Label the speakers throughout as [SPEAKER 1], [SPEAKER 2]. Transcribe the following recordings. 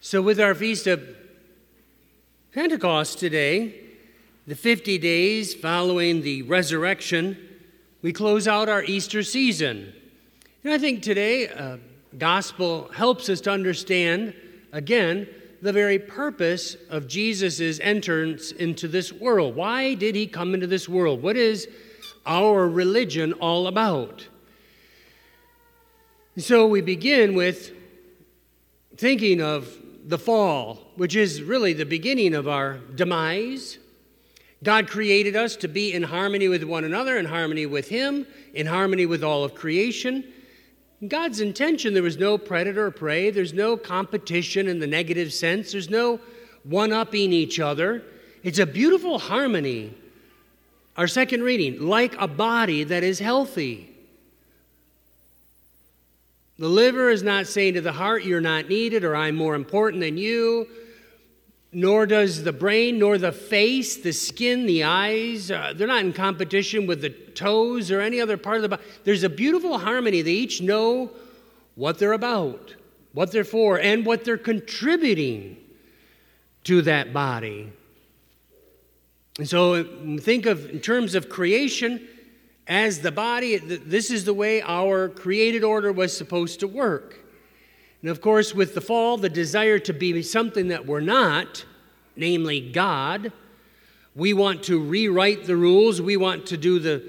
[SPEAKER 1] So with our Feast of Pentecost today, the 50 days following the resurrection, we close out our Easter season. And I think today, gospel helps us to understand, again, the very purpose of Jesus' entrance into this world. Why did he come into this world? What is our religion all about? So we begin with thinking of the fall, which is really the beginning of our demise. God created us to be in harmony with one another, in harmony with him, in harmony with all of creation. God's intention, there was no predator or prey. There's no competition in the negative sense. There's no one-upping each other. It's a beautiful harmony. Our second reading, like a body that is healthy. The liver is not saying to the heart, you're not needed, or I'm more important than you. Nor does the brain, nor the face, the skin, the eyes. They're not in competition with the toes or any other part of the body. There's a beautiful harmony. They each know what they're about, what they're for, and what they're contributing to that body. And so think of, in terms of creation, as the body, this is the way our created order was supposed to work. And of course, with the fall, the desire to be something that we're not, namely God, we want to rewrite the rules. We want to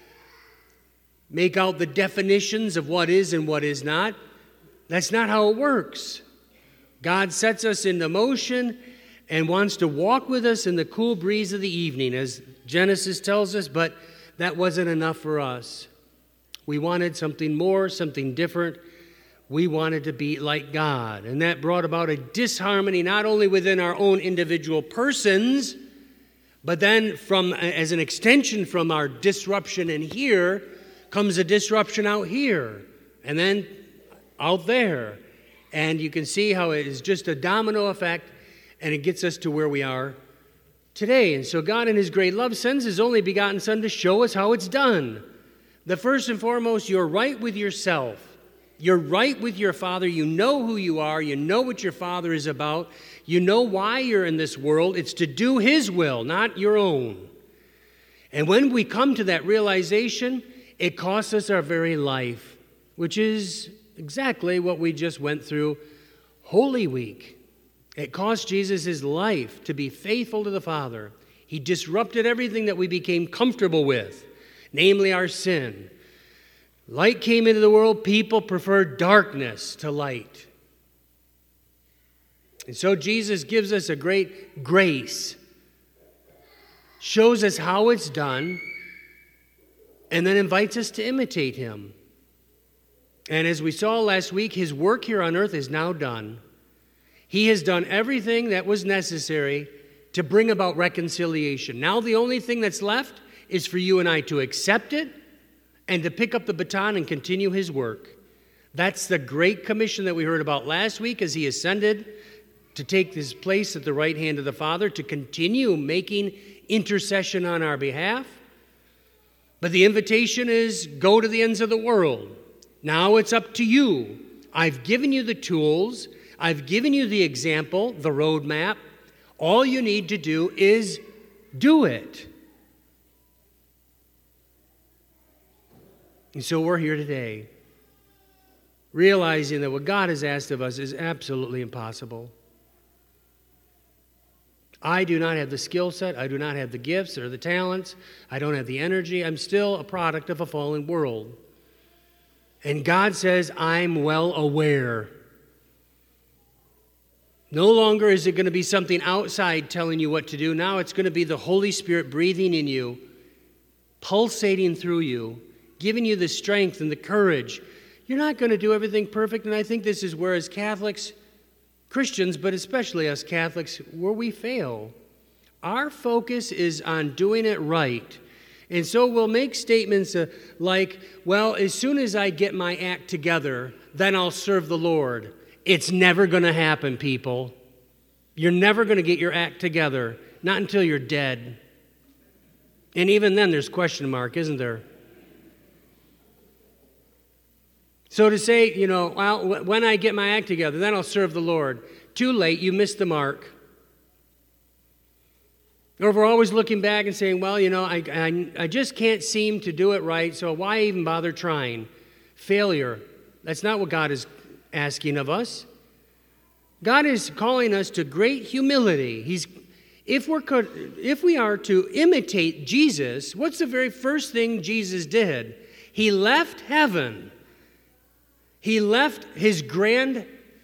[SPEAKER 1] make out the definitions of what is and what is not. That's not how it works. God sets us into motion and wants to walk with us in the cool breeze of the evening, as Genesis tells us, but that wasn't enough for us. We wanted something more, something different. We wanted to be like God. And that brought about a disharmony not only within our own individual persons, but then as an extension from our disruption in here comes a disruption out here and then out there. And you can see how it is just a domino effect, and it gets us to where we are today. And so God in his great love sends his only begotten Son to show us how it's done. The first and foremost, you're right with yourself. You're right with your Father. You know who you are. You know what your Father is about. You know why you're in this world. It's to do his will, not your own. And when we come to that realization, it costs us our very life, which is exactly what we just went through Holy Week. It cost Jesus his life to be faithful to the Father. He disrupted everything that we became comfortable with, namely our sin. Light came into the world. People preferred darkness to light. And so Jesus gives us a great grace, shows us how it's done, and then invites us to imitate him. And as we saw last week, his work here on earth is now done. He has done everything that was necessary to bring about reconciliation. Now the only thing that's left is for you and I to accept it and to pick up the baton and continue his work. That's the great commission that we heard about last week as he ascended to take his place at the right hand of the Father, to continue making intercession on our behalf. But the invitation is, go to the ends of the world. Now it's up to you. I've given you the tools. I've given you the example, the roadmap. All you need to do is do it. And so we're here today, realizing that what God has asked of us is absolutely impossible. I do not have the skill set. I do not have the gifts or the talents. I don't have the energy. I'm still a product of a fallen world. And God says, I'm well aware. No longer is it going to be something outside telling you what to do. Now it's going to be the Holy Spirit breathing in you, pulsating through you, giving you the strength and the courage. You're not going to do everything perfect, and I think this is where, as Catholics, Christians, but especially us Catholics, where we fail. Our focus is on doing it right. And so we'll make statements like, well, as soon as I get my act together, then I'll serve the Lord. It's never going to happen, people. You're never going to get your act together, not until you're dead. And even then, there's question mark, isn't there? So to say, well, when I get my act together, then I'll serve the Lord. Too late, you missed the mark. Or if we're always looking back and saying, well, I just can't seem to do it right, so why even bother trying? Failure. That's not what God is asking of us. God is calling us to great humility. If we are to imitate Jesus, what's the very first thing Jesus did? He left heaven. He left his grand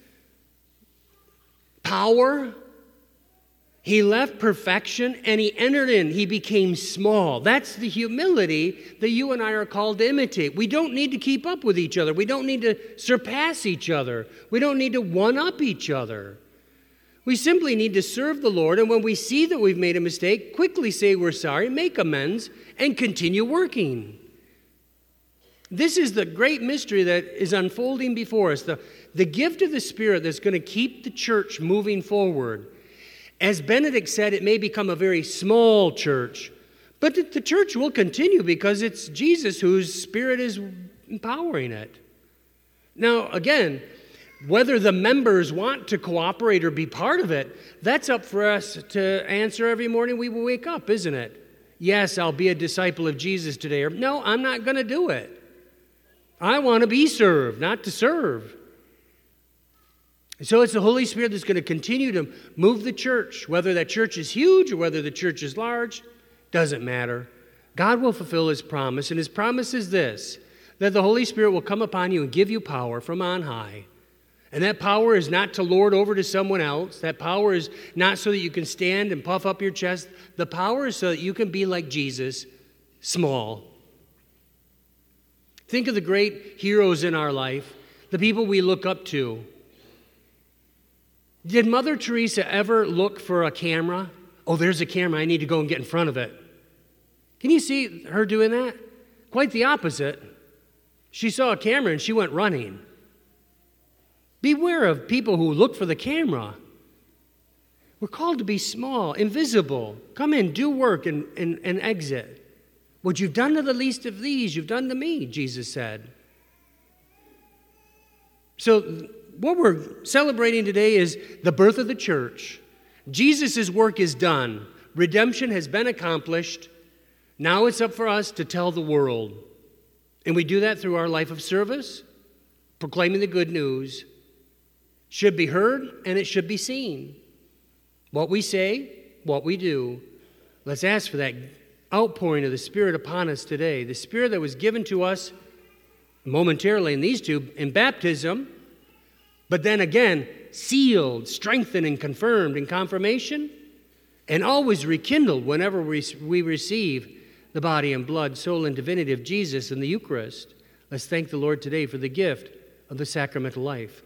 [SPEAKER 1] power. He left perfection, and he entered in. He became small. That's the humility that you and I are called to imitate. We don't need to keep up with each other. We don't need to surpass each other. We don't need to one-up each other. We simply need to serve the Lord, and when we see that we've made a mistake, quickly say we're sorry, make amends, and continue working. This is the great mystery that is unfolding before us, the gift of the Spirit that's going to keep the church moving forward. As Benedict said, it may become a very small church, but the church will continue because it's Jesus whose Spirit is empowering it. Now, again, whether the members want to cooperate or be part of it, that's up for us to answer every morning we will wake up, isn't it? Yes, I'll be a disciple of Jesus today. Or no, I'm not going to do it. I want to be served, not to serve. So it's the Holy Spirit that's going to continue to move the church. Whether that church is huge or whether the church is large, doesn't matter. God will fulfill his promise, and his promise is this, that the Holy Spirit will come upon you and give you power from on high. And that power is not to lord over to someone else. That power is not so that you can stand and puff up your chest. The power is so that you can be like Jesus, small. Think of the great heroes in our life, the people we look up to. Did Mother Teresa ever look for a camera? Oh, there's a camera. I need to go and get in front of it. Can you see her doing that? Quite the opposite. She saw a camera and she went running. Beware of people who look for the camera. We're called to be small, invisible. Come in, do work, and exit. What you've done to the least of these, you've done to me, Jesus said. So what we're celebrating today is the birth of the church. Jesus' work is done. Redemption has been accomplished. Now it's up for us to tell the world. And we do that through our life of service, proclaiming the good news. Should be heard and it should be seen. What we say, what we do. Let's ask for that outpouring of the Spirit upon us today. The Spirit that was given to us momentarily in these two in baptism, but then again, sealed, strengthened, and confirmed in confirmation, and always rekindled whenever we receive the body and blood, soul, and divinity of Jesus in the Eucharist. Let's thank the Lord today for the gift of the sacramental life.